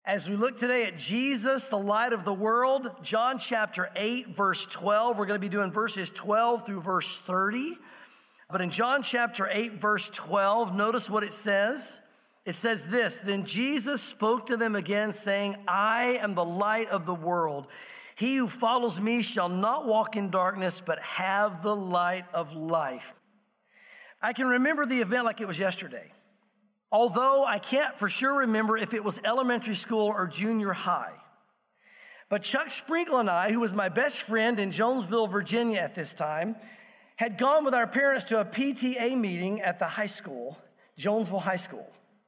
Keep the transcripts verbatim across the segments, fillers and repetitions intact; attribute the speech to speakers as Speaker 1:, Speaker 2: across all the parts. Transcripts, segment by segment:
Speaker 1: As we look today at Jesus, the light of the world, John chapter eight, verse twelve, we're going to be doing verses twelve through verse thirty. But in John chapter eight, verse twelve, notice what it says. It says this, "Then Jesus spoke to them again, saying, I am the light of the world. He who follows me shall not walk in darkness, but have the light of life." I can remember the event like it was yesterday. Although I can't for sure remember if it was elementary school or junior high. But Chuck Sprinkle and I, who was my best friend in Jonesville, Virginia at this time, had gone with our parents to a P T A meeting at the high school, Jonesville High School.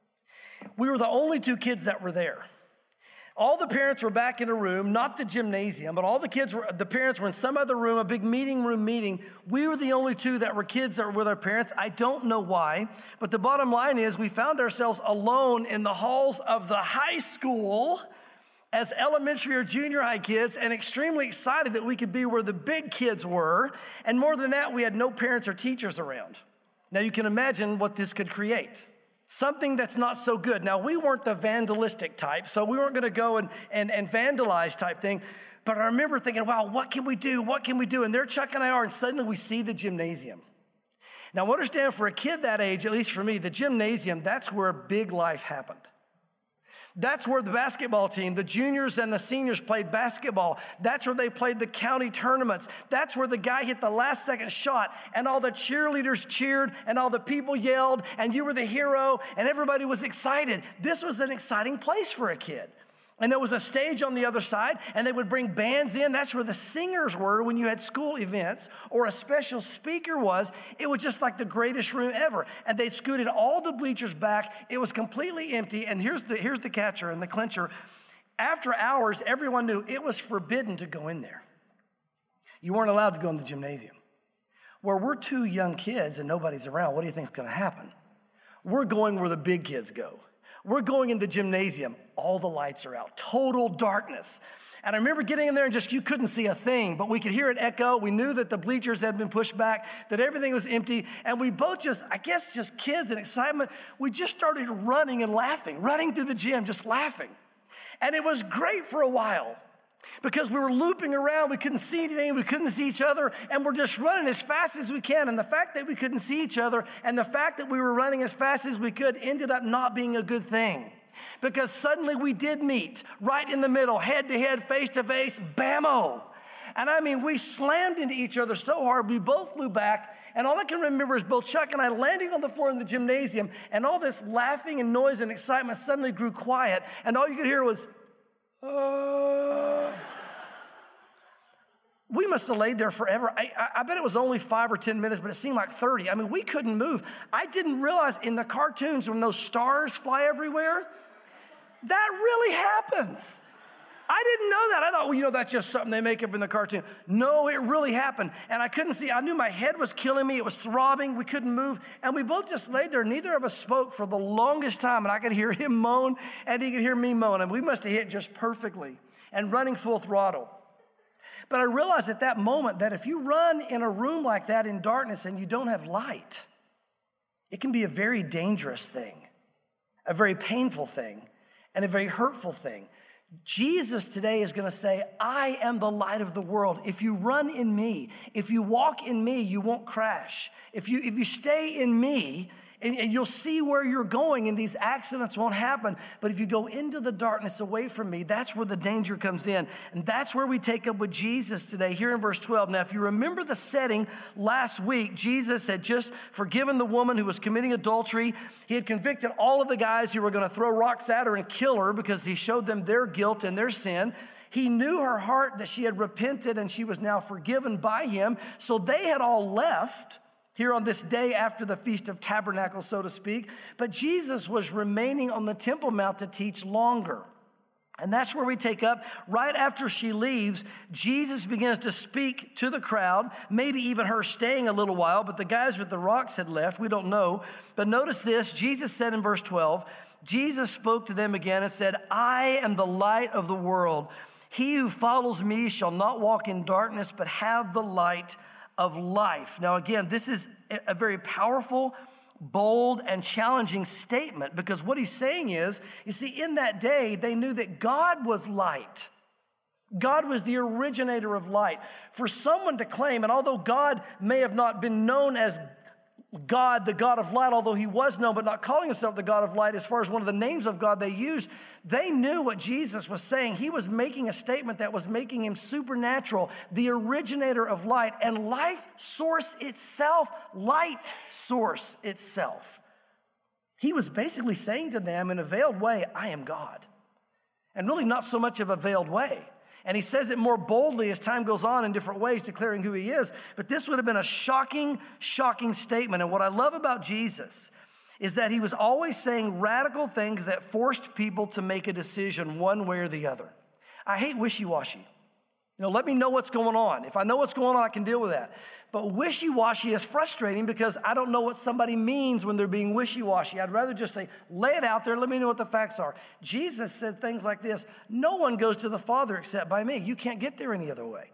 Speaker 1: We were the only two kids that were there. All the parents were back in a room, not the gymnasium, but all the kids were, the parents were in some other room, a big meeting room meeting. We were the only two that were kids that were with our parents. I don't know why, but the bottom line is we found ourselves alone in the halls of the high school as elementary or junior high kids and extremely excited that we could be where the big kids were. And more than that, we had no parents or teachers around. Now you can imagine what this could create. Something that's not so good. Now, we weren't the vandalistic type, so we weren't going to go and, and, and vandalize type thing. But I remember thinking, wow, what can we do? What can we do? And there Chuck and I are, and suddenly we see the gymnasium. Now, understand, for a kid that age, at least for me, the gymnasium, that's where big life happened. That's where the basketball team, the juniors and the seniors played basketball. That's where they played the county tournaments. That's where the guy hit the last second shot and all the cheerleaders cheered and all the people yelled and you were the hero and everybody was excited. This was an exciting place for a kid. And there was a stage on the other side and they would bring bands in. That's where the singers were when you had school events or a special speaker was. It was just like the greatest room ever. And they scooted all the bleachers back. It was completely empty. And here's the, here's the catcher and the clincher. After hours, everyone knew it was forbidden to go in there. You weren't allowed to go in the gymnasium. Where we're two young kids and nobody's around, what do you think is going to happen? We're going where the big kids go. We're going in the gymnasium. All the lights are out. Total darkness. And I remember getting in there and just, you couldn't see a thing, but we could hear it echo. We knew that the bleachers had been pushed back, that everything was empty. And we both just, I guess just kids and excitement, we just started running and laughing, running through the gym, just laughing. And it was great for a while because we were looping around. We couldn't see anything. We couldn't see each other. And we're just running as fast as we can. And the fact that we couldn't see each other and the fact that we were running as fast as we could ended up not being a good thing. Because suddenly we did meet right in the middle, head to head, face to face, bammo. And I mean, we slammed into each other so hard, we both flew back. And all I can remember is both Chuck and I landing on the floor in the gymnasium. And all this laughing and noise and excitement suddenly grew quiet. And all you could hear was, Uh, we must have laid there forever. I, I, I bet it was only five or ten minutes, but it seemed like thirty. I mean, we couldn't move. I didn't realize in the cartoons when those stars fly everywhere, that really happens. I didn't know that. I thought, well, you know, that's just something they make up in the cartoon. No, it really happened. And I couldn't see. I knew my head was killing me. It was throbbing. We couldn't move. And we both just laid there. Neither of us spoke for the longest time. And I could hear him moan and he could hear me moan. And we must have hit just perfectly and running full throttle. But I realized at that moment that if you run in a room like that in darkness and you don't have light, it can be a very dangerous thing, a very painful thing, and a very hurtful thing. Jesus today is going to say, I am the light of the world. If you run in me, if you walk in me, you won't crash. If you, if you stay in me, and, and you'll see where you're going and these accidents won't happen. But if you go into the darkness away from me, that's where the danger comes in. And that's where we take up with Jesus today, here in verse twelve. Now, if you remember the setting last week, Jesus had just forgiven the woman who was committing adultery. He had convicted all of the guys who were going to throw rocks at her and kill her because he showed them their guilt and their sin. He knew her heart that she had repented and she was now forgiven by him. So they had all left here on this day after the Feast of Tabernacles, so to speak. But Jesus was remaining on the Temple Mount to teach longer. And that's where we take up. Right after she leaves, Jesus begins to speak to the crowd, maybe even her staying a little while, but the guys with the rocks had left. We don't know. But notice this. Jesus said in verse twelve, Jesus spoke to them again and said, I am the light of the world. He who follows me shall not walk in darkness, but have the light of life. Now, again, this is a very powerful, bold and challenging statement, because what he's saying is, you see, in that day, they knew that God was light. God was the originator of light. For someone to claim, and although God may have not been known as God, the God of light, although he was known, but not calling himself the God of light as far as one of the names of God they used, they knew what Jesus was saying. He was making a statement that was making him supernatural, the originator of light, and life source itself, light source itself. He was basically saying to them in a veiled way, I am God. And really not so much of a veiled way. And he says it more boldly as time goes on in different ways, declaring who he is. But this would have been a shocking, shocking statement. And what I love about Jesus is that he was always saying radical things that forced people to make a decision one way or the other. I hate wishy-washy. You know, let me know what's going on. If I know what's going on, I can deal with that. But wishy-washy is frustrating because I don't know what somebody means when they're being wishy-washy. I'd rather just say, lay it out there, let me know what the facts are. Jesus said things like this, no one goes to the Father except by me. You can't get there any other way.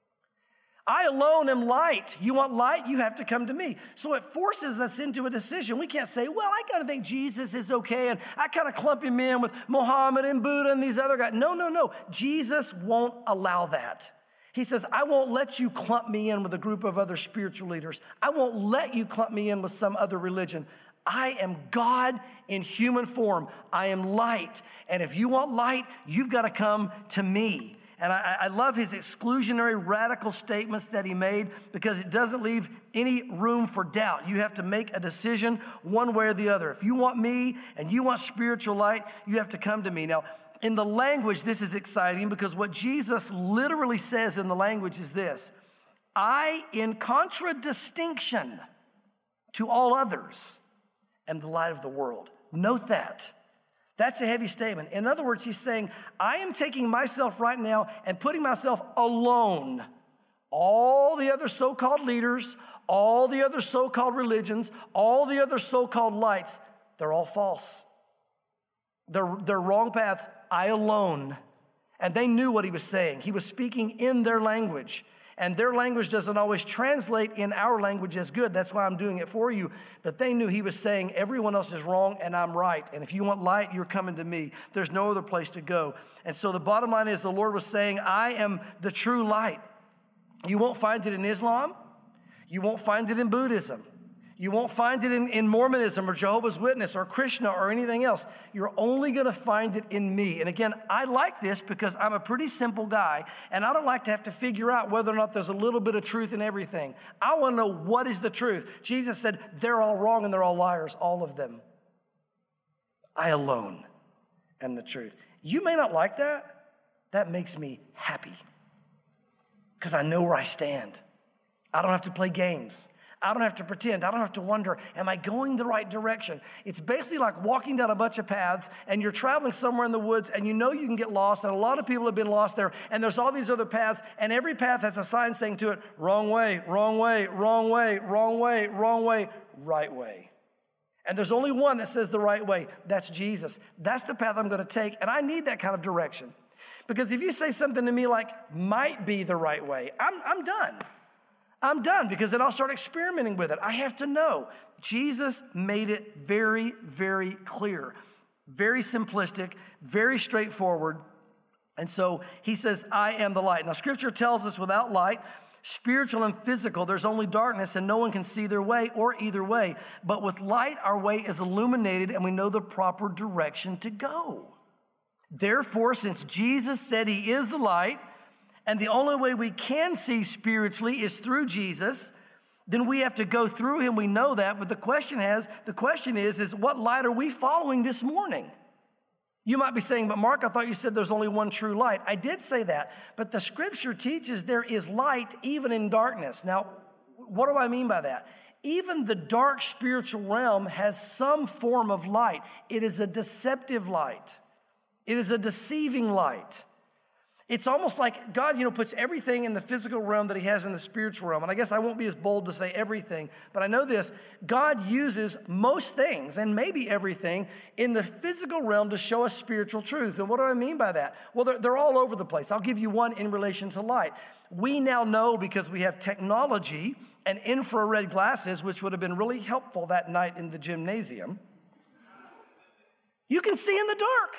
Speaker 1: I alone am light. You want light? You have to come to me. So it forces us into a decision. We can't say, well, I kind of think Jesus is okay, and I kind of clump him in with Muhammad and Buddha and these other guys. No, no, no. Jesus won't allow that. He says, I won't let you clump me in with a group of other spiritual leaders. I won't let you clump me in with some other religion. I am God in human form. I am light. And if you want light, you've got to come to me. And I, I love his exclusionary, radical statements that he made because it doesn't leave any room for doubt. You have to make a decision one way or the other. If you want me and you want spiritual light, you have to come to me. Now, in the language, this is exciting because what Jesus literally says in the language is this: I, in contradistinction to all others, am the light of the world. Note that. That's a heavy statement. In other words, he's saying, I am taking myself right now and putting myself alone. All the other so-called leaders, all the other so-called religions, all the other so-called lights, they're all false. They're, they're wrong paths. I alone. And they knew what he was saying. He was speaking in their language. And their language doesn't always translate in our language as good. That's why I'm doing it for you. But they knew he was saying everyone else is wrong and I'm right. And if you want light, you're coming to me. There's no other place to go. And so the bottom line is the Lord was saying, I am the true light. You won't find it in Islam. You won't find it in Buddhism. You won't find it in, in Mormonism or Jehovah's Witness or Krishna or anything else. You're only going to find it in me. And again, I like this because I'm a pretty simple guy, and I don't like to have to figure out whether or not there's a little bit of truth in everything. I want to know what is the truth. Jesus said, they're all wrong and they're all liars, all of them. I alone am the truth. You may not like that. That makes me happy because I know where I stand. I don't have to play games. I don't have to pretend. I don't have to wonder, am I going the right direction? It's basically like walking down a bunch of paths and you're traveling somewhere in the woods and you know you can get lost, and a lot of people have been lost there, and there's all these other paths, and every path has a sign saying to it, wrong way, wrong way, wrong way, wrong way, wrong way, right way. And there's only one that says the right way. That's Jesus. That's the path I'm going to take, and I need that kind of direction. Because if you say something to me like, might be the right way, I'm, I'm done. I'm done because then I'll start experimenting with it. I have to know. Jesus made it very, very clear, very simplistic, very straightforward. And so he says, I am the light. Now, Scripture tells us without light, spiritual and physical, there's only darkness and no one can see their way or either way. But with light, our way is illuminated and we know the proper direction to go. Therefore, since Jesus said he is the light, and the only way we can see spiritually is through Jesus, then we have to go through him. We know that. But the question has, the question is, is what light are we following this morning? You might be saying, but Mark, I thought you said there's only one true light. I did say that. But the Scripture teaches there is light even in darkness. Now, what do I mean by that? Even the dark spiritual realm has some form of light. It is a deceptive light. It is a deceiving light. It's almost like God, you know, puts everything in the physical realm that he has in the spiritual realm. And I guess I won't be as bold to say everything, but I know this. God uses most things, and maybe everything, in the physical realm to show us spiritual truth. And what do I mean by that? Well, they're, they're all over the place. I'll give you one in relation to light. We now know, because we have technology and infrared glasses, which would have been really helpful that night in the gymnasium, you can see in the dark.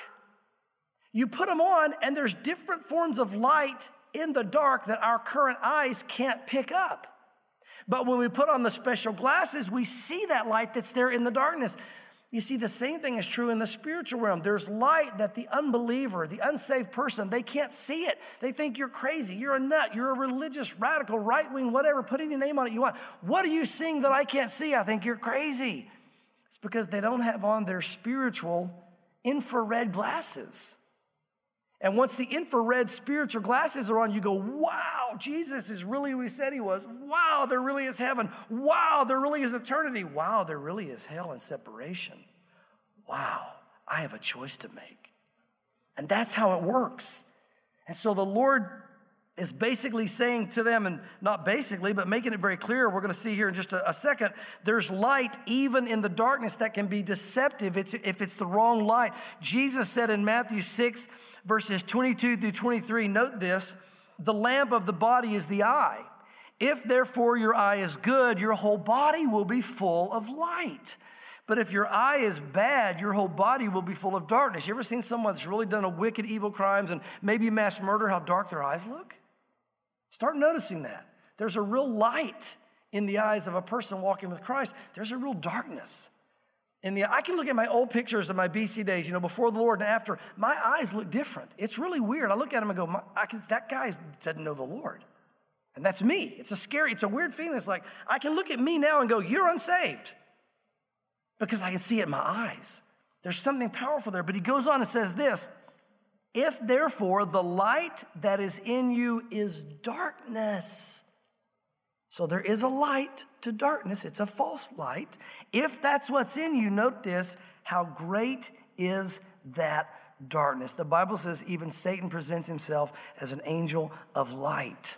Speaker 1: You put them on, and there's different forms of light in the dark that our current eyes can't pick up. But when we put on the special glasses, we see that light that's there in the darkness. You see, the same thing is true in the spiritual realm. There's light that the unbeliever, the unsaved person, they can't see it. They think you're crazy, you're a nut, you're a religious, radical, right-wing, whatever, put any name on it you want. What are you seeing that I can't see? I think you're crazy. It's because they don't have on their spiritual infrared glasses. And once the infrared spiritual glasses are on, you go, wow, Jesus is really who he said he was. Wow, there really is heaven. Wow, there really is eternity. Wow, there really is hell and separation. Wow, I have a choice to make. And that's how it works. And so the Lord is basically saying to them, and not basically, but making it very clear, we're going to see here in just a, a second, there's light even in the darkness that can be deceptive it's, if it's the wrong light. Jesus said in Matthew six, verses twenty-two through twenty-three, note this, the lamp of the body is the eye. If therefore your eye is good, your whole body will be full of light. But if your eye is bad, your whole body will be full of darkness. You ever seen someone that's really done a wicked, evil crimes and maybe mass murder, how dark their eyes look? Start noticing that. There's a real light in the eyes of a person walking with Christ. There's a real darkness. In the, I can look at my old pictures of my B C days, you know, before the Lord and after. My eyes look different. It's really weird. I look at them and go, my, I can, that guy doesn't know the Lord. And that's me. It's a scary, it's a weird feeling. It's like, I can look at me now and go, you're unsaved. Because I can see it in my eyes. There's something powerful there. But he goes on and says this, if therefore the light that is in you is darkness. So there is a light to darkness. It's a false light. If that's what's in you, note this, how great is that darkness. The Bible says even Satan presents himself as an angel of light.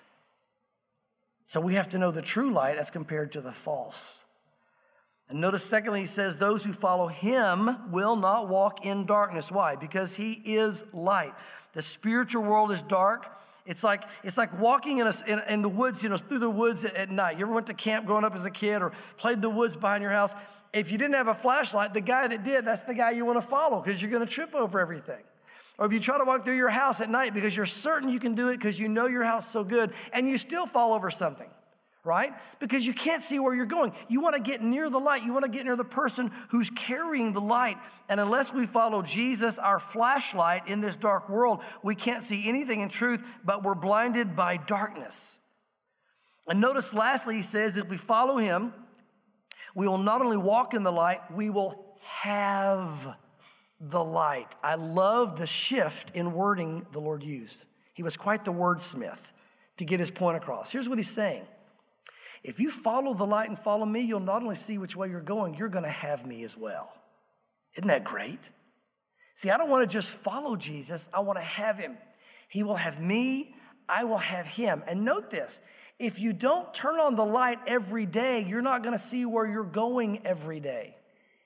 Speaker 1: So we have to know the true light as compared to the false. And notice secondly, he says, those who follow him will not walk in darkness. Why? Because he is light. The spiritual world is dark. It's like it's like walking in, a, in, in the woods, you know, through the woods at, at night. You ever went to camp growing up as a kid or played the woods behind your house? If you didn't have a flashlight, the guy that did, that's the guy you want to follow because you're going to trip over everything. Or if you try to walk through your house at night because you're certain you can do it because you know your house so good and you still fall over something. Right? Because you can't see where you're going. You want to get near the light. You want to get near the person who's carrying the light. And unless we follow Jesus, our flashlight in this dark world, we can't see anything in truth, but we're blinded by darkness. And notice lastly, he says, if we follow him, we will not only walk in the light, we will have the light. I love the shift in wording the Lord used. He was quite the wordsmith to get his point across. Here's what he's saying. If you follow the light and follow me, you'll not only see which way you're going, you're going to have me as well. Isn't that great? See, I don't want to just follow Jesus. I want to have him. He will have me. I will have him. And note this. If you don't turn on the light every day, you're not going to see where you're going every day.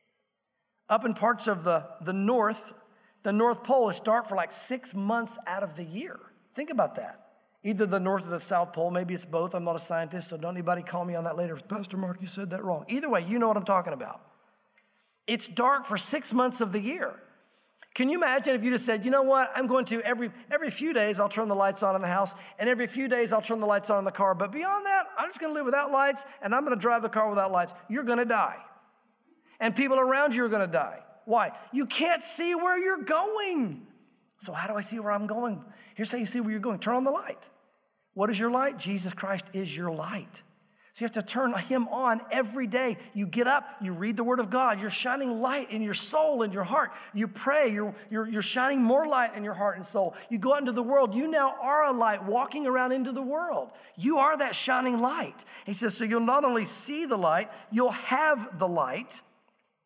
Speaker 1: Up in parts of the, the north, the North Pole is dark for like six months out of the year. Think about that. Either the North or the South Pole. Maybe it's both. I'm not a scientist, so don't anybody call me on that later. Pastor Mark, you said that wrong. Either way, you know what I'm talking about. It's dark for six months of the year. Can you imagine if you just said, you know what, I'm going to, every every few days, I'll turn the lights on in the house, and every few days, I'll turn the lights on in the car. But beyond that, I'm just going to live without lights, and I'm going to drive the car without lights. You're going to die. And people around you are going to die. Why? You can't see where you're going. So how do I see where I'm going? Here's how you see where you're going. Turn on the light. What is your light? Jesus Christ is your light. So you have to turn him on every day. You get up, you read the word of God. You're shining light in your soul and your heart. You pray, you're, you're, you're shining more light in your heart and soul. You go out into the world. You now are a light walking around into the world. You are that shining light. He says, so you'll not only see the light, you'll have the light.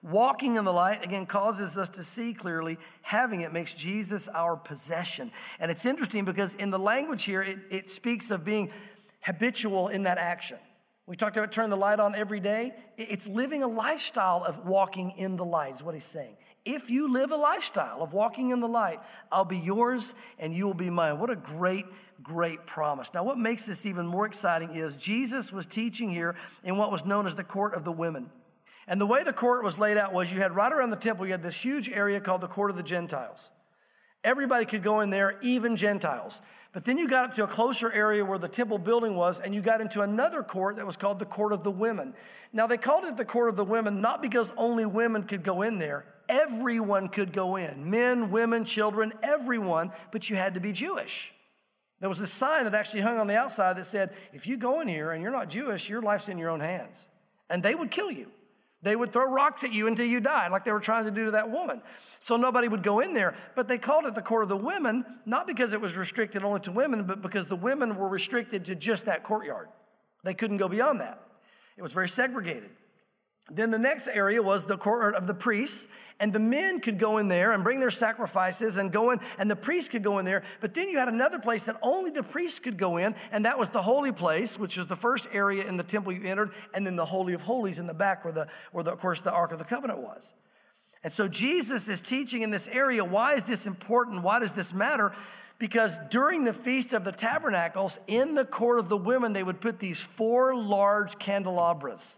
Speaker 1: Walking in the light, again, causes us to see clearly. Having it makes Jesus our possession. And it's interesting because in the language here, it, it speaks of being habitual in that action. We talked about turning the light on every day. It's living a lifestyle of walking in the light is what he's saying. If you live a lifestyle of walking in the light, I'll be yours and you will be mine. What a great, great promise. Now, what makes this even more exciting is Jesus was teaching here in what was known as the court of the women. And the way the court was laid out was you had right around the temple, you had this huge area called the court of the Gentiles. Everybody could go in there, even Gentiles. But then you got up to a closer area where the temple building was, and you got into another court that was called the court of the women. Now, they called it the court of the women not because only women could go in there. Everyone could go in. Men, women, children, everyone, but you had to be Jewish. There was a sign that actually hung on the outside that said, if you go in here and you're not Jewish, your life's in your own hands. And they would kill you. They would throw rocks at you until you died, like they were trying to do to that woman. So nobody would go in there. But they called it the court of the women, not because it was restricted only to women, but because the women were restricted to just that courtyard. They couldn't go beyond that. It was very segregated. Then the next area was the court of the priests, and the men could go in there and bring their sacrifices and go in, and the priests could go in there. But then you had another place that only the priests could go in, and that was the holy place, which was the first area in the temple you entered, and then the Holy of Holies in the back where, the, where the, of course, the Ark of the Covenant was. And so Jesus is teaching in this area. Why is this important? Why does this matter? Because during the Feast of the Tabernacles, in the court of the women, they would put these four large candelabras.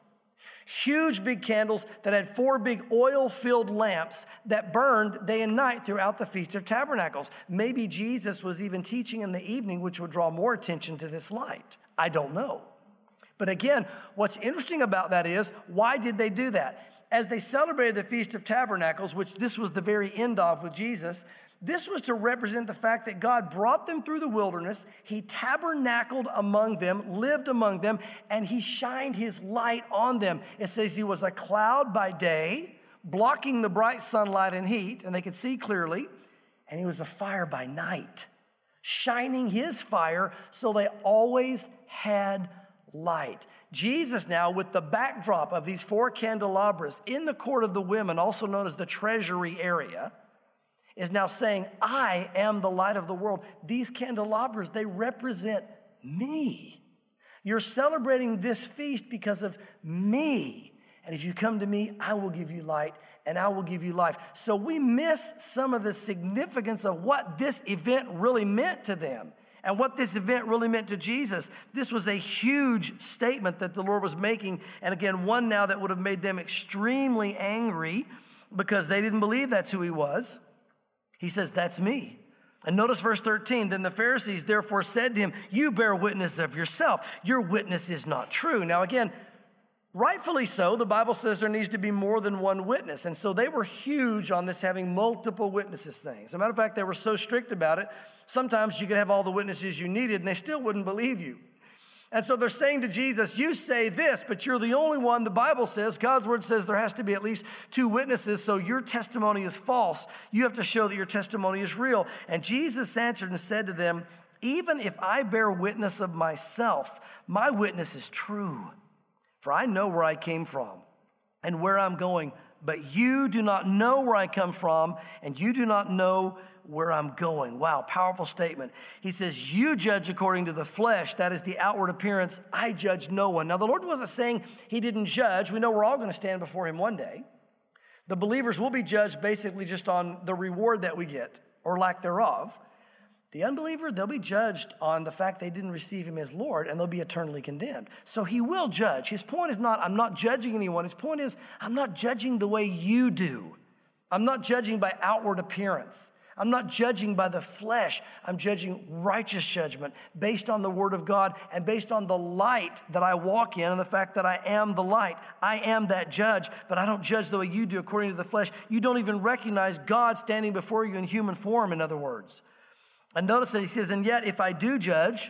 Speaker 1: Huge big candles that had four big oil-filled lamps that burned day and night throughout the Feast of Tabernacles. Maybe Jesus was even teaching in the evening, which would draw more attention to this light. I don't know. But again, what's interesting about that is, why did they do that? As they celebrated the Feast of Tabernacles, which this was the very end of with Jesus, this was to represent the fact that God brought them through the wilderness. He tabernacled among them, lived among them, and he shined his light on them. It says he was a cloud by day, blocking the bright sunlight and heat, and they could see clearly, and he was a fire by night, shining his fire so they always had light. Jesus now, with the backdrop of these four candelabras in the court of the women, also known as the treasury area, is now saying, I am the light of the world. These candelabras, they represent me. You're celebrating this feast because of me. And if you come to me, I will give you light and I will give you life. So we miss some of the significance of what this event really meant to them and what this event really meant to Jesus. This was a huge statement that the Lord was making. And again, one now that would have made them extremely angry because they didn't believe that's who he was. He says, that's me. And notice verse thirteen, then the Pharisees therefore said to him, you bear witness of yourself. Your witness is not true. Now again, rightfully so, the Bible says there needs to be more than one witness. And so they were huge on this having multiple witnesses thing. As a matter of fact, they were so strict about it, sometimes you could have all the witnesses you needed and they still wouldn't believe you. And so they're saying to Jesus, you say this, but you're the only one. The Bible says, God's word says there has to be at least two witnesses, so your testimony is false. You have to show that your testimony is real. And Jesus answered and said to them, even if I bear witness of myself, my witness is true. For I know where I came from and where I'm going, but you do not know where I come from, and you do not know where I'm going. Wow, powerful statement. He says, you judge according to the flesh, that is the outward appearance. I judge no one. Now, the Lord wasn't saying he didn't judge. We know we're all going to stand before him one day. The believers will be judged basically just on the reward that we get or lack thereof. The unbeliever, they'll be judged on the fact they didn't receive him as Lord, and they'll be eternally condemned. So he will judge. His point is not, I'm not judging anyone. His point is, I'm not judging the way you do. I'm not judging by outward appearance. I'm not judging by the flesh. I'm judging righteous judgment based on the word of God and based on the light that I walk in and the fact that I am the light. I am that judge, but I don't judge the way you do according to the flesh. You don't even recognize God standing before you in human form, in other words. And notice that he says, and yet if I do judge,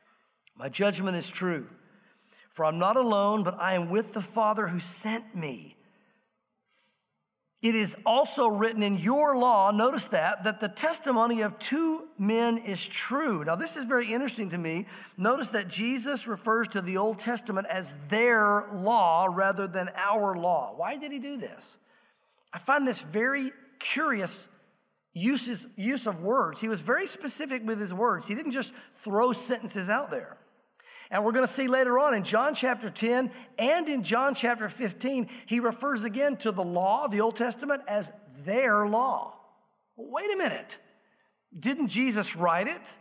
Speaker 1: my judgment is true. For I'm not alone, but I am with the Father who sent me. It is also written in your law, notice that, that the testimony of two men is true. Now, this is very interesting to me. Notice that Jesus refers to the Old Testament as their law rather than our law. Why did he do this? I find this very curious uses, use of words. He was very specific with his words. He didn't just throw sentences out there. And we're going to see later on in John chapter ten and in John chapter fifteen, he refers again to the law, the Old Testament, as their law. Wait a minute. Didn't Jesus write it?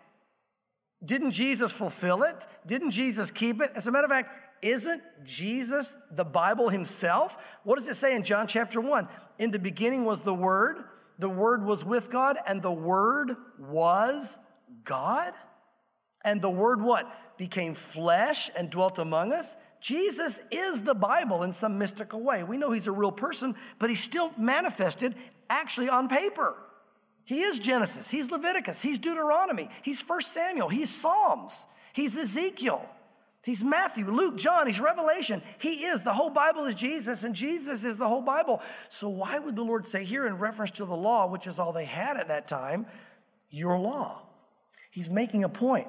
Speaker 1: Didn't Jesus fulfill it? Didn't Jesus keep it? As a matter of fact, isn't Jesus the Bible himself? What does it say in John chapter one? In the beginning was the Word. The Word was with God, and the Word was God. And the Word what? Became flesh and dwelt among us. Jesus is the Bible in some mystical way. We know he's a real person, but he's still manifested actually on paper. He is Genesis. He's Leviticus. He's Deuteronomy. He's First Samuel. He's Psalms. He's Ezekiel. He's Matthew, Luke, John. He's Revelation. He is. The whole Bible is Jesus, and Jesus is the whole Bible. So why would the Lord say here in reference to the law, which is all they had at that time, your law? He's making a point.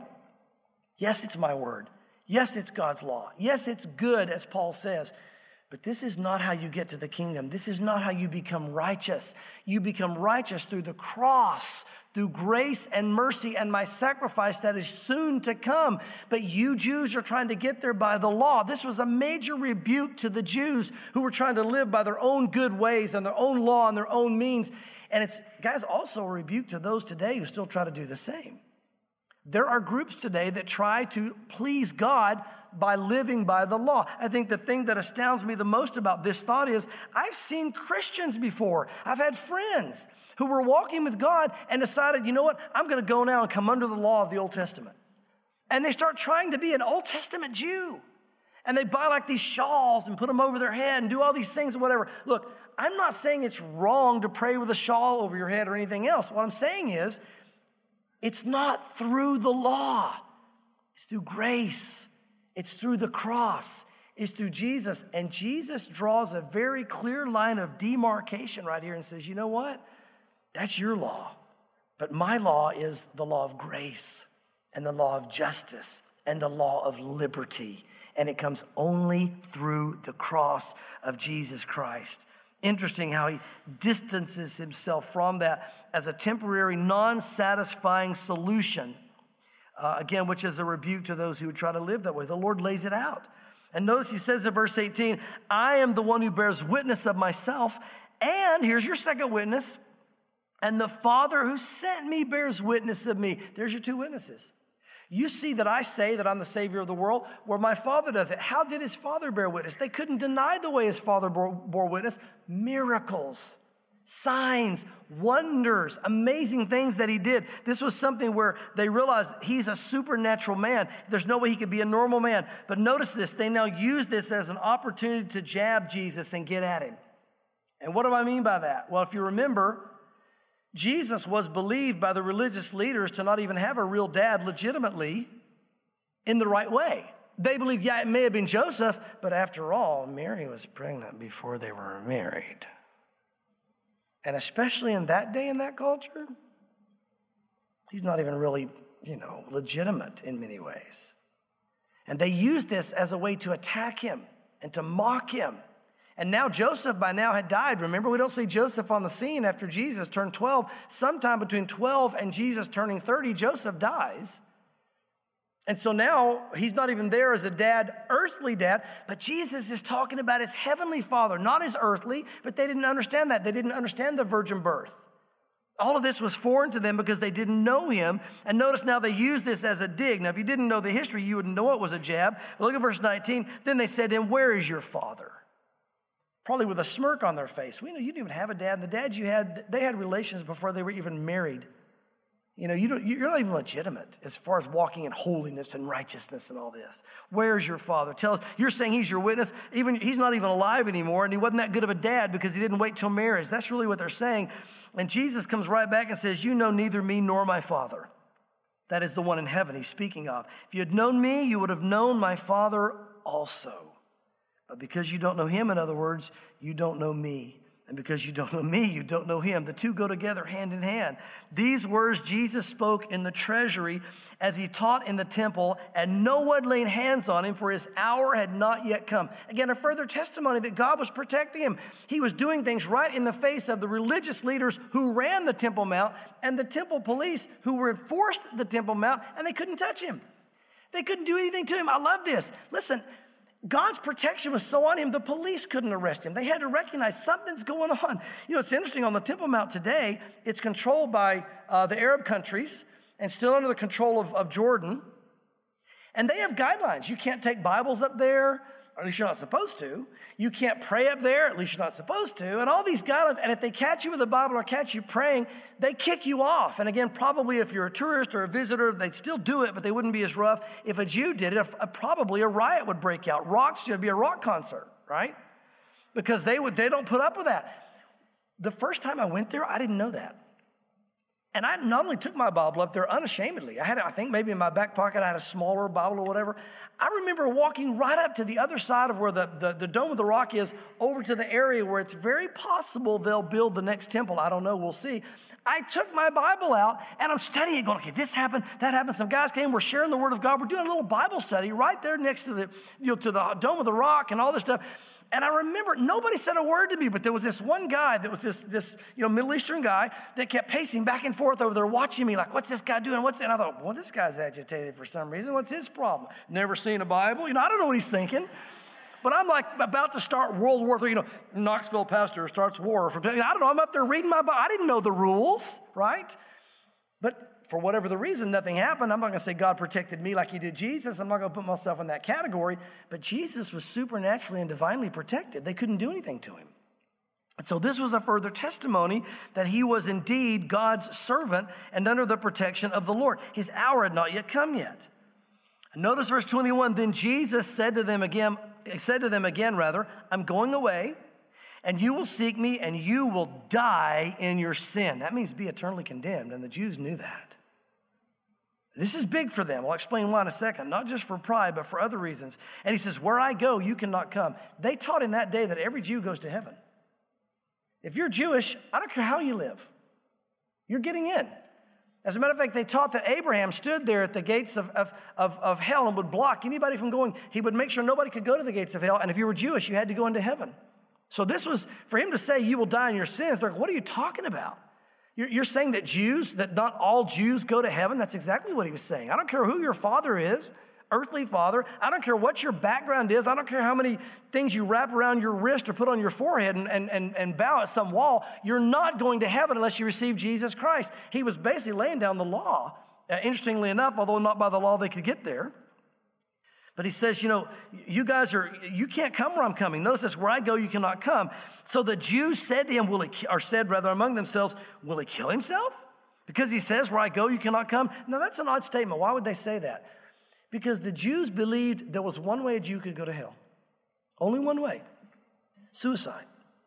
Speaker 1: Yes, it's my word. Yes, it's God's law. Yes, it's good, as Paul says. But this is not how you get to the kingdom. This is not how you become righteous. You become righteous through the cross, through grace and mercy and my sacrifice that is soon to come. But you Jews are trying to get there by the law. This was a major rebuke to the Jews who were trying to live by their own good ways and their own law and their own means. And it's, guys, also a rebuke to those today who still try to do the same. There are groups today that try to please God by living by the law. I think the thing that astounds me the most about this thought is I've seen Christians before. I've had friends who were walking with God and decided, you know what, I'm going to go now and come under the law of the Old Testament. And they start trying to be an Old Testament Jew. And they buy like these shawls and put them over their head and do all these things or whatever. Look, I'm not saying it's wrong to pray with a shawl over your head or anything else. What I'm saying is, it's not through the law. It's through grace. It's through the cross. It's through Jesus. And Jesus draws a very clear line of demarcation right here and says, you know what? That's your law. But my law is the law of grace and the law of justice and the law of liberty. And it comes only through the cross of Jesus Christ. Interesting how he distances himself from that as a temporary, non-satisfying solution, uh, again, which is a rebuke to those who would try to live that way. The Lord lays it out. And notice he says in verse eighteen, I am the one who bears witness of myself, and here's your second witness, and the Father who sent me bears witness of me. There's your two witnesses. You see that I say that I'm the Savior of the world, where my Father does it. How did his Father bear witness? They couldn't deny the way his Father bore, bore witness. Miracles, signs, wonders, amazing things that he did. This was something where they realized he's a supernatural man. There's no way he could be a normal man. But notice this, they now use this as an opportunity to jab Jesus and get at him. And what do I mean by that? Well, if you remember, Jesus was believed by the religious leaders to not even have a real dad legitimately in the right way. They believed, yeah, it may have been Joseph, but after all, Mary was pregnant before they were married. And especially in that day, in that culture, he's not even really, you know, legitimate in many ways. And they used this as a way to attack him and to mock him. And now Joseph by now had died. Remember, we don't see Joseph on the scene after Jesus turned twelve. Sometime between twelve and Jesus turning thirty, Joseph dies. And so now he's not even there as a dad, earthly dad, but Jesus is talking about his heavenly Father, not his earthly, but they didn't understand that. They didn't understand the virgin birth. All of this was foreign to them because they didn't know him. And notice now they use this as a dig. Now, if you didn't know the history, you wouldn't know it was a jab. But look at verse nineteen. Then they said to him, where is your father? Probably with a smirk on their face. We know you didn't even have a dad. And the dads you had, they had relations before they were even married. You know, you don't, you're not even legitimate as far as walking in holiness and righteousness and all this. Where's your father? Tell us. You're saying he's your witness. Even he's not even alive anymore, and he wasn't that good of a dad because he didn't wait till marriage. That's really what they're saying. And Jesus comes right back and says, you know neither me nor my Father. That is the one in heaven he's speaking of. If you had known me, you would have known my Father also. But because you don't know him, in other words, you don't know me. And because you don't know me, you don't know him. The two go together hand in hand. These words Jesus spoke in the treasury as he taught in the temple, and no one laid hands on him, for his hour had not yet come. Again, a further testimony that God was protecting him. He was doing things right in the face of the religious leaders who ran the Temple Mount and the temple police who enforced the Temple Mount, and they couldn't touch him. They couldn't do anything to him. I love this. Listen, God's protection was so on him, the police couldn't arrest him. They had to recognize something's going on. You know, it's interesting, on the Temple Mount today, it's controlled by uh, the Arab countries and still under the control of, of Jordan. And they have guidelines. You can't take Bibles up there, or at least you're not supposed to. You can't pray up there, at least you're not supposed to. And all these guidelines, and if they catch you with a Bible or catch you praying, they kick you off. And again, probably if you're a tourist or a visitor, they'd still do it, but they wouldn't be as rough. If a Jew did it, a, a, probably a riot would break out. Rocks, it'd be a rock concert, right? Because they would, they don't put up with that. The first time I went there, I didn't know that. And I not only took my Bible up there unashamedly, I had, I think maybe in my back pocket, I had a smaller Bible or whatever. I remember walking right up to the other side of where the, the, the Dome of the Rock is, over to the area where it's very possible they'll build the next temple. I don't know, we'll see. I took my Bible out and I'm studying it, going, okay, this happened, that happened. Some guys came, we're sharing the Word of God. We're doing a little Bible study right there next to the, you know, to the Dome of the Rock and all this stuff. And I remember nobody said a word to me, but there was this one guy that was this, this you know, Middle Eastern guy that kept pacing back and forth over there watching me like, what's this guy doing? What's, and I thought, well, this guy's agitated for some reason. What's his problem? Never seen a Bible. You know, I don't know what he's thinking. But I'm like about to start World War Three. You know, Knoxville pastor starts war. From, I don't know, I'm up there reading my Bible. I didn't know the rules, right? But for whatever the reason, nothing happened. I'm not going to say God protected me like he did Jesus. I'm not going to put myself in that category. But Jesus was supernaturally and divinely protected. They couldn't do anything to him. And so this was a further testimony that he was indeed God's servant and under the protection of the Lord. His hour had not yet come yet. Notice verse twenty-one, then Jesus said to them again, said to them again, rather, I'm going away, and you will seek me, and you will die in your sin. That means be eternally condemned, and the Jews knew that. This is big for them. I'll explain why in a second. Not just for pride, but for other reasons. And he says, where I go, you cannot come. They taught in that day that every Jew goes to heaven. If you're Jewish, I don't care how you live. You're getting in. As a matter of fact, they taught that Abraham stood there at the gates of, of, of, of hell and would block anybody from going. He would make sure nobody could go to the gates of hell. And if you were Jewish, you had to go into heaven. So this was, for him to say you will die in your sins, they're like, what are you talking about? You're, you're saying that Jews, that not all Jews go to heaven? That's exactly what he was saying. I don't care who your father is, earthly father. I don't care what your background is. I don't care how many things you wrap around your wrist or put on your forehead and, and, and, and bow at some wall. You're not going to heaven unless you receive Jesus Christ. He was basically laying down the law. Uh, interestingly enough, although not by the law they could get there. But he says, you know, you guys are, you can't come where I'm coming. Notice this, where I go, you cannot come. So the Jews said to him, will he, or said rather among themselves, will he kill himself? Because he says, where I go, you cannot come. Now that's an odd statement. Why would they say that? Because the Jews believed there was one way a Jew could go to hell. Only one way. Suicide.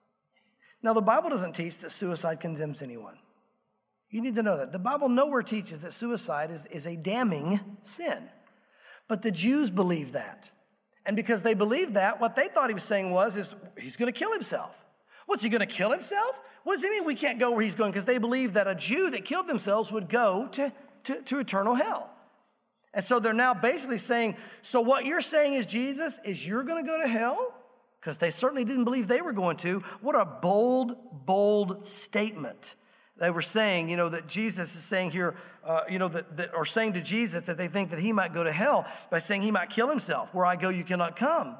Speaker 1: Now the Bible doesn't teach that suicide condemns anyone. You need to know that. The Bible nowhere teaches that suicide is, is a damning sin. But the Jews believed that. And because they believed that, what they thought he was saying was, is he's going to kill himself. What's he going to kill himself? What does he mean we can't go where he's going? Because they believed that a Jew that killed themselves would go to, to, to eternal hell. And so they're now basically saying, so what you're saying is, Jesus, is you're going to go to hell? Because they certainly didn't believe they were going to. What a bold, bold statement. They were saying, you know, that Jesus is saying here, uh, you know, that, that, or saying to Jesus that they think that he might go to hell by saying he might kill himself. Where I go, you cannot come.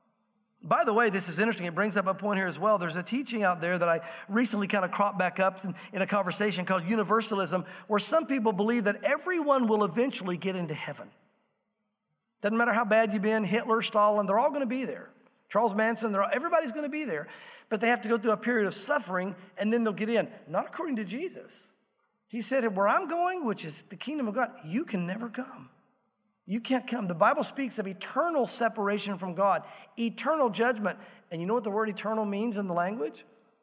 Speaker 1: By the way, this is interesting. It brings up a point here as well. There's a teaching out there that I recently kind of cropped back up in, in a conversation called universalism, where some people believe that everyone will eventually get into heaven. Doesn't matter how bad you've been, Hitler, Stalin, they're all going to be there. Charles Manson, they're all, everybody's going to be there. But they have to go through a period of suffering, and then they'll get in. Not according to Jesus. He said, where I'm going, which is the kingdom of God, you can never come. You can't come. The Bible speaks of eternal separation from God, eternal judgment. And you know what the word eternal means in the language?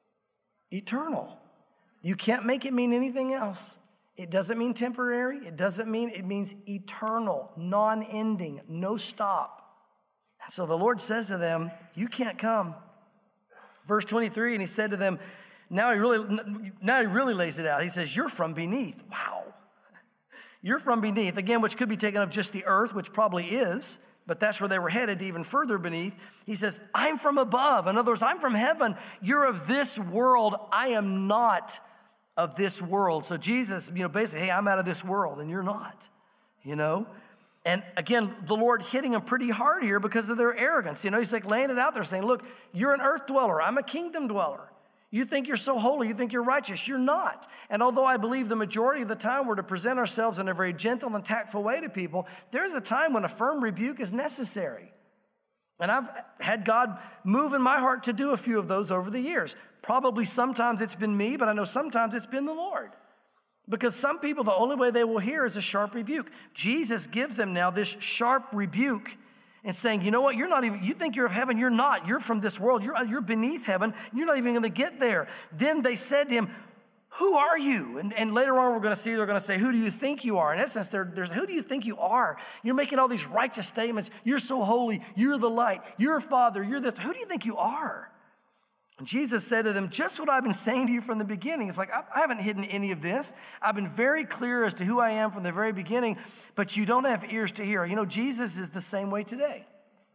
Speaker 1: Eternal. You can't make it mean anything else. It doesn't mean temporary. It doesn't mean, it means eternal, non-ending, no stop. So the Lord says to them, you can't come. Verse twenty-three, and he said to them, now he really, now he really lays it out. He says, you're from beneath. Wow. You're from beneath, again, which could be taken of just the earth, which probably is, but that's where they were headed, even further beneath. He says, I'm from above. In other words, I'm from heaven. You're of this world. I am not of this world. So Jesus, you know, basically, hey, I'm out of this world, and you're not, you know? And again, the Lord hitting them pretty hard here because of their arrogance. You know, he's like laying it out there saying, look, you're an earth dweller. I'm a kingdom dweller. You think you're so holy, you think you're righteous. You're not. And although I believe the majority of the time we're to present ourselves in a very gentle and tactful way to people, there's a time when a firm rebuke is necessary. And I've had God move in my heart to do a few of those over the years. Probably sometimes it's been me, but I know sometimes it's been the Lord. Because some people, the only way they will hear is a sharp rebuke. Jesus gives them now this sharp rebuke and saying, you know what, you're not even, you think you're of heaven, you're not. You're from this world, you're, you're beneath heaven, you're not even gonna get there. Then they said to him, who are you? And, and later on we're gonna see, they're gonna say, who do you think you are? In essence, they're, they're, who do you think you are? You're making all these righteous statements. You're so holy, you're the light, you're Father, you're this. Who do you think you are? And Jesus said to them, just what I've been saying to you from the beginning. It's like, I, I haven't hidden any of this. I've been very clear as to who I am from the very beginning, but you don't have ears to hear. You know, Jesus is the same way today.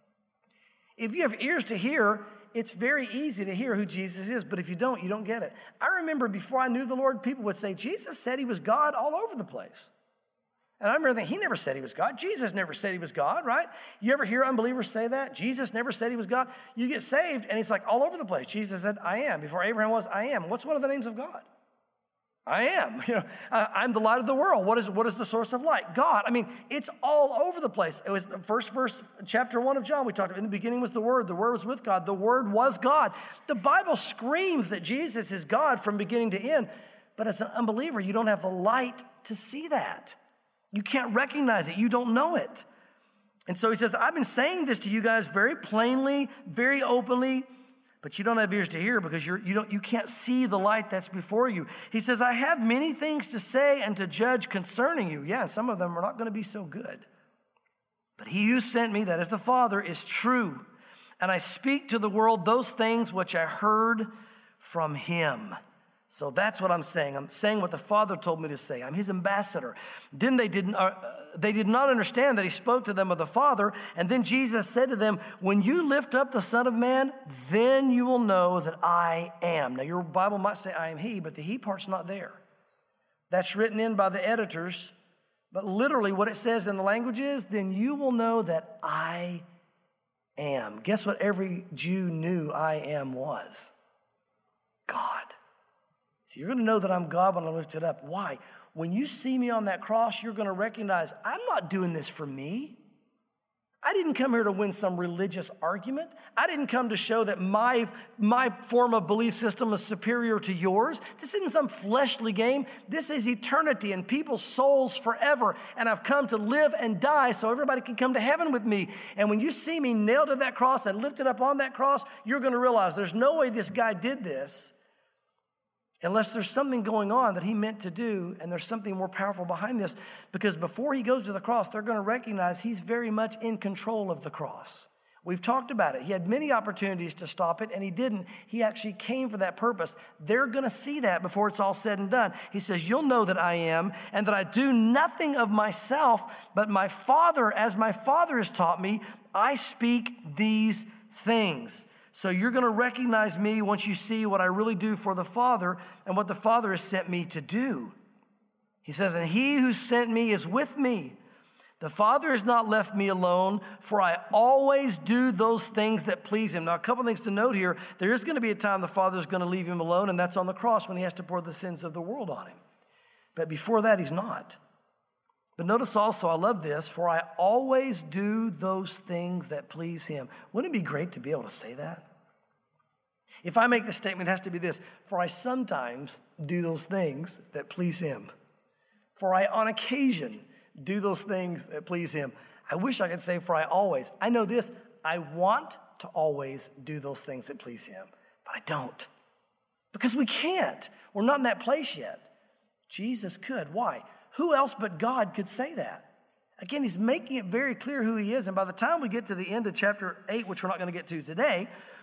Speaker 1: If you have ears to hear, it's very easy to hear who Jesus is, but if you don't, you don't get it. I remember before I knew the Lord, people would say, Jesus said he was God all over the place. And I remember thinking, he never said he was God. Jesus never said he was God, right? You ever hear unbelievers say that? Jesus never said he was God. You get saved, and it's like all over the place. Jesus said, I am. Before Abraham was, I am. What's one of the names of God? I am. You know, I'm the light of the world. What is, what is the source of light? God. I mean, it's all over the place. It was the first verse, chapter one of John, we talked about, in the beginning was the Word. The Word was with God. The Word was God. The Bible screams that Jesus is God from beginning to end, but as an unbeliever, you don't have the light to see that. You can't recognize it. You don't know it. And so he says, I've been saying this to you guys very plainly, very openly, but you don't have ears to hear because you're, you, don't, you can't see the light that's before you. He says, I have many things to say and to judge concerning you. Yeah, some of them are not going to be so good. But he who sent me, that is the Father, is true. And I speak to the world those things which I heard from him. So that's what I'm saying. I'm saying what the Father told me to say. I'm his ambassador. Then they didn't, uh, they did not understand that he spoke to them of the Father. And then Jesus said to them, when you lift up the Son of Man, then you will know that I am. Now your Bible might say I am he, but the he part's not there. That's written in by the editors. But literally what it says in the language is, then you will know that I am. Guess what every Jew knew I am was? God. So you're going to know that I'm God when I lift it up. Why? When you see me on that cross, you're going to recognize I'm not doing this for me. I didn't come here to win some religious argument. I didn't come to show that my, my form of belief system is superior to yours. This isn't some fleshly game. This is eternity and people's souls forever. And I've come to live and die so everybody can come to heaven with me. And when you see me nailed to that cross and lifted up on that cross, you're going to realize there's no way this guy did this unless there's something going on that he meant to do, and there's something more powerful behind this, because before he goes to the cross, they're going to recognize he's very much in control of the cross. We've talked about it. He had many opportunities to stop it, and he didn't. He actually came for that purpose. They're going to see that before it's all said and done. He says, you'll know that I am, and that I do nothing of myself, but my Father, as my Father has taught me, I speak these things. So you're going to recognize me once you see what I really do for the Father and what the Father has sent me to do. He says, and he who sent me is with me. The Father has not left me alone, for I always do those things that please him. Now, a couple things to note here. There is going to be a time the Father is going to leave him alone, and that's on the cross when he has to pour the sins of the world on him. But before that, he's not. But notice also, I love this, for I always do those things that please him. Wouldn't it be great to be able to say that? If I make the statement, it has to be this, for I sometimes do those things that please him. For I, on occasion, do those things that please him. I wish I could say, for I always. I know this, I want to always do those things that please him, but I don't. Because we can't. We're not in that place yet. Jesus could. Why? Who else but God could say that? Again, he's making it very clear who he is, and by the time we get to the end of chapter eight, which we're not going to get to today,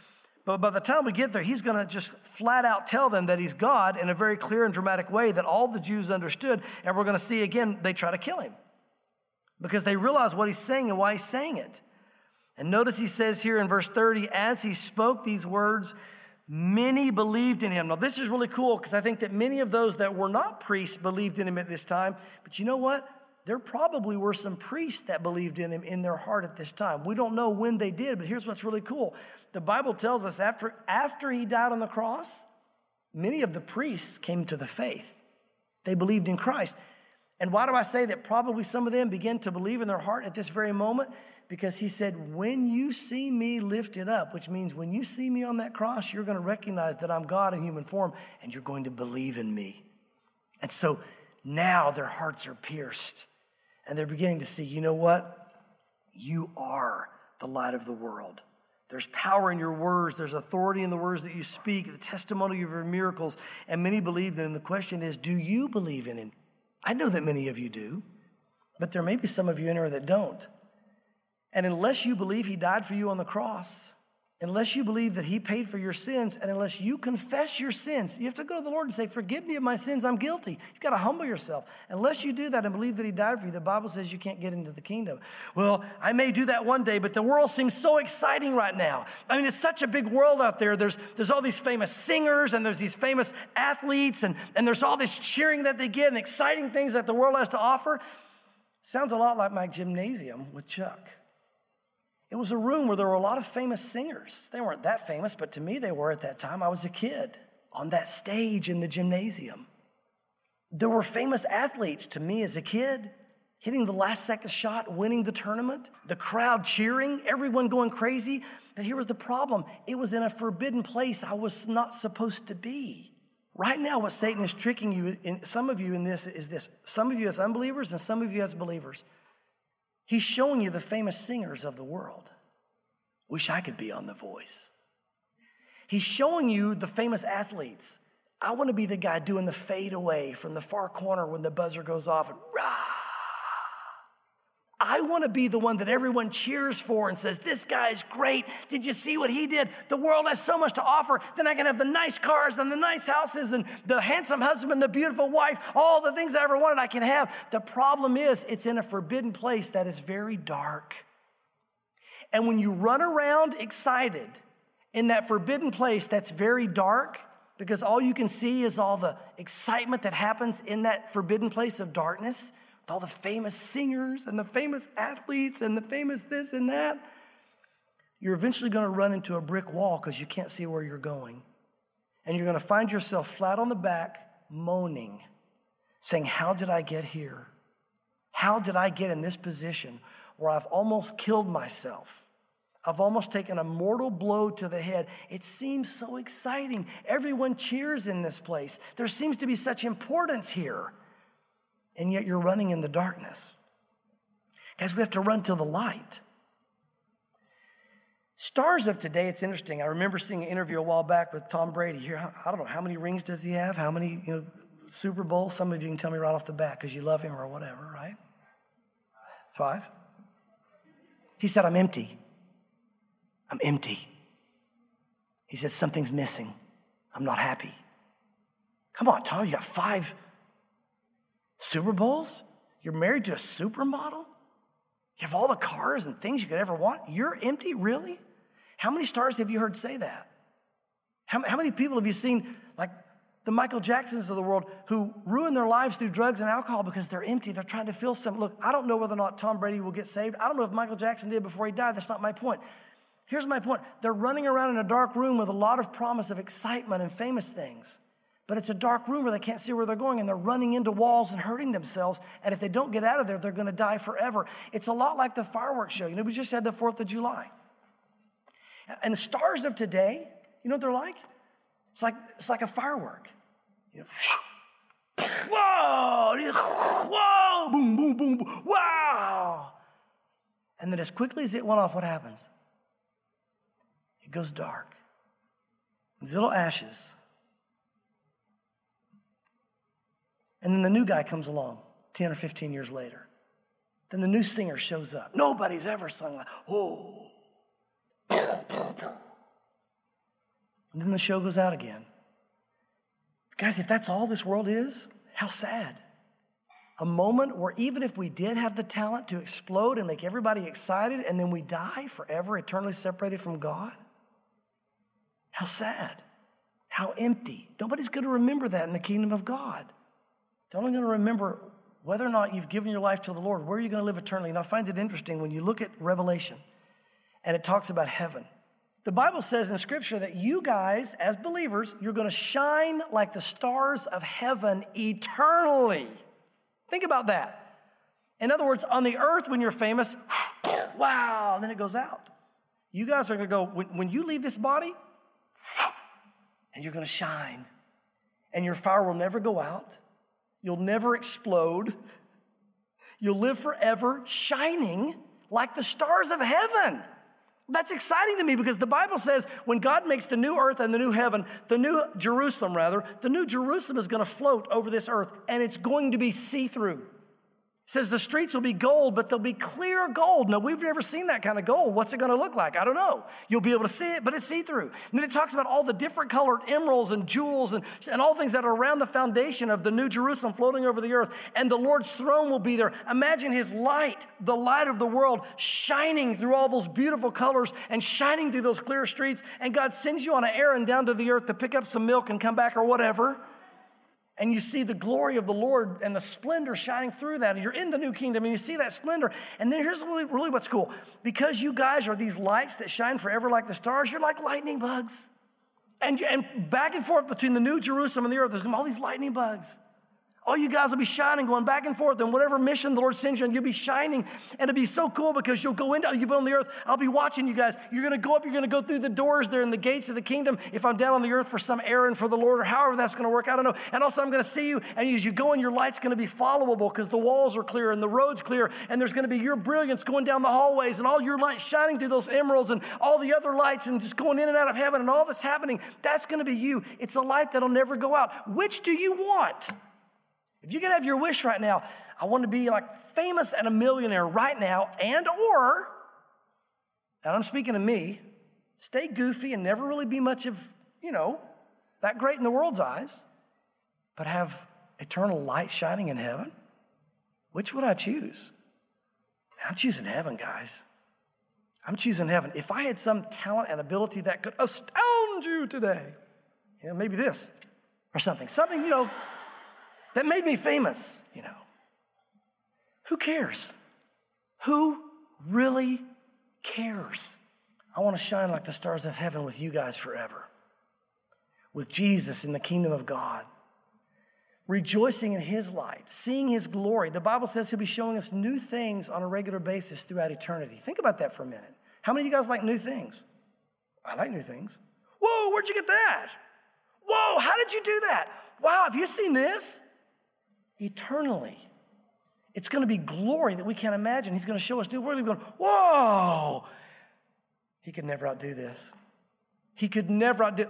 Speaker 1: But by the time we get there, he's going to just flat out tell them that he's God in a very clear and dramatic way that all the Jews understood. And we're going to see again, they try to kill him because they realize what he's saying and why he's saying it. And notice he says here in verse thirty, as he spoke these words, many believed in him. Now, this is really cool because I think that many of those that were not priests believed in him at this time. But you know what? There probably were some priests that believed in him in their heart at this time. We don't know when they did, but here's what's really cool. The Bible tells us after, after he died on the cross, many of the priests came to the faith. They believed in Christ. And why do I say that probably some of them began to believe in their heart at this very moment? Because he said, when you see me lifted up, which means when you see me on that cross, you're going to recognize that I'm God in human form, and you're going to believe in me. And so now their hearts are pierced, and they're beginning to see, you know what? You are the light of the world. There's power in your words. There's authority in the words that you speak, the testimony of your miracles, and many believed in him. The question is, do you believe in him? I know that many of you do, but there may be some of you in here that don't. And unless you believe he died for you on the cross, unless you believe that he paid for your sins, and unless you confess your sins, you have to go to the Lord and say, forgive me of my sins, I'm guilty. You've got to humble yourself. Unless you do that and believe that he died for you, the Bible says you can't get into the kingdom. Well, I may do that one day, but the world seems so exciting right now. I mean, it's such a big world out there. There's, there's all these famous singers, and there's these famous athletes, and, and there's all this cheering that they get and exciting things that the world has to offer. Sounds a lot like my gymnasium with Chuck. It was a room where there were a lot of famous singers. They weren't that famous, but to me they were at that time. I was a kid on that stage in the gymnasium. There were famous athletes to me as a kid, hitting the last second shot, winning the tournament, the crowd cheering, everyone going crazy. But here was the problem. It was in a forbidden place I was not supposed to be. Right now, what Satan is tricking you, in, some of you in this, is this. Some of you as unbelievers and some of you as believers. He's showing you the famous singers of the world. Wish I could be on The Voice. He's showing you the famous athletes. I want to be the guy doing the fade away from the far corner when the buzzer goes off and rah. I want to be the one that everyone cheers for and says, this guy is great. Did you see what he did? The world has so much to offer. Then I can have the nice cars and the nice houses and the handsome husband, the beautiful wife, all the things I ever wanted I can have. The problem is it's in a forbidden place that is very dark. And when you run around excited in that forbidden place that's very dark, because all you can see is all the excitement that happens in that forbidden place of darkness, with all the famous singers and the famous athletes and the famous this and that, you're eventually going to run into a brick wall because you can't see where you're going. And you're going to find yourself flat on the back, moaning, saying, how did I get here? How did I get in this position where I've almost killed myself? I've almost taken a mortal blow to the head. It seems so exciting. Everyone cheers in this place. There seems to be such importance here. And yet you're running in the darkness. Guys, we have to run to the light. Stars of today, it's interesting. I remember seeing an interview a while back with Tom Brady. Here, I don't know, how many rings does he have? How many, you know, Super Bowls? Some of you can tell me right off the bat because you love him or whatever, right? Five. He said, I'm empty. I'm empty. He said, something's missing. I'm not happy. Come on, Tom, you got five Super Bowls? You're married to a supermodel? You have all the cars and things you could ever want? You're empty? Really? How many stars have you heard say that? How, how many people have you seen, like the Michael Jacksons of the world, who ruin their lives through drugs and alcohol because they're empty? They're trying to feel something. Look, I don't know whether or not Tom Brady will get saved. I don't know if Michael Jackson did before he died. That's not my point. Here's my point. They're running around in a dark room with a lot of promise of excitement and famous things. But it's a dark room where they can't see where they're going, and they're running into walls and hurting themselves. And if they don't get out of there, they're going to die forever. It's a lot like the fireworks show. You know, we just had the fourth of July. And the stars of today, you know what they're like? It's like, it's like a firework. You know, whoa, whoa, boom, boom, boom, boom, wow. And then as quickly as it went off, what happens? It goes dark. These little ashes. And then the new guy comes along ten or fifteen years later. Then the new singer shows up. Nobody's ever sung like, oh. And then the show goes out again. Guys, if that's all this world is, how sad. A moment where even if we did have the talent to explode and make everybody excited and then we die forever, eternally separated from God, how sad, how empty. Nobody's going to remember that in the kingdom of God. They're only going to remember whether or not you've given your life to the Lord, where are you going to live eternally? And I find it interesting when you look at Revelation and it talks about heaven. The Bible says in Scripture that you guys, as believers, you're going to shine like the stars of heaven eternally. Think about that. In other words, on the earth, when you're famous, wow, and then it goes out. You guys are going to go, when, when you leave this body, and you're going to shine, and your fire will never go out. You'll never explode. You'll live forever shining like the stars of heaven. That's exciting to me because the Bible says when God makes the new earth and the new heaven, the new Jerusalem rather, the new Jerusalem is going to float over this earth and it's going to be see-through. It says the streets will be gold, but they'll be clear gold. Now, we've never seen that kind of gold. What's it going to look like? I don't know. You'll be able to see it, but it's see-through. And then it talks about all the different colored emeralds and jewels and, and all things that are around the foundation of the new Jerusalem floating over the earth. And the Lord's throne will be there. Imagine his light, the light of the world, shining through all those beautiful colors and shining through those clear streets. And God sends you on an errand down to the earth to pick up some milk and come back or whatever. And you see the glory of the Lord and the splendor shining through that. And you're in the new kingdom and you see that splendor. And then here's really, really what's cool. Because you guys are these lights that shine forever like the stars, you're like lightning bugs. And, and back and forth between the new Jerusalem and the earth, there's going to be all these lightning bugs. All you guys will be shining, going back and forth, and whatever mission the Lord sends you, and you'll be shining, and it'll be so cool because you'll go into, you'll be on the earth, I'll be watching you guys. You're going to go up, you're going to go through the doors there in the gates of the kingdom if I'm down on the earth for some errand for the Lord, or however that's going to work, I don't know. And also I'm going to see you, and as you go in, your light's going to be followable because the walls are clear and the road's clear, and there's going to be your brilliance going down the hallways, and all your light shining through those emeralds, and all the other lights, and just going in and out of heaven, and all that's happening, that's going to be you. It's a light that'll never go out. Which do you want? If you could have your wish right now, I want to be like famous and a millionaire right now, and or, and I'm speaking to me, stay goofy and never really be much of, you know, that great in the world's eyes, but have eternal light shining in heaven. Which would I choose? I'm choosing heaven, guys. I'm choosing heaven. If I had some talent and ability that could astound you today, you know, maybe this or something, something, you know, that made me famous, you know. Who cares? Who really cares? I want to shine like the stars of heaven with you guys forever. With Jesus in the kingdom of God. Rejoicing in his light, seeing his glory. The Bible says he'll be showing us new things on a regular basis throughout eternity. Think about that for a minute. How many of you guys like new things? I like new things. Whoa, where'd you get that? Whoa, how did you do that? Wow, have you seen this? Eternally. It's going to be glory that we can't imagine. He's going to show us new world. We're going, whoa! He could never outdo this. He could never outdo.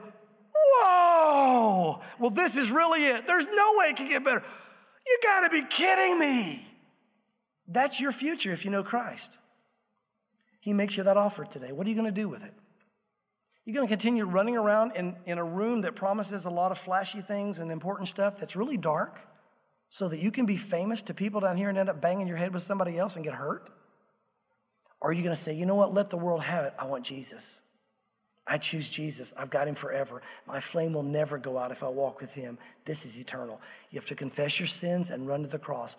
Speaker 1: Whoa! Well, this is really it. There's no way it can get better. You got to be kidding me. That's your future if you know Christ. He makes you that offer today. What are you going to do with it? You're going to continue running around in, in a room that promises a lot of flashy things and important stuff that's really dark, so that you can be famous to people down here and end up banging your head with somebody else and get hurt? Or are you going to say, you know what, let the world have it. I want Jesus. I choose Jesus. I've got him forever. My flame will never go out if I walk with him. This is eternal. You have to confess your sins and run to the cross.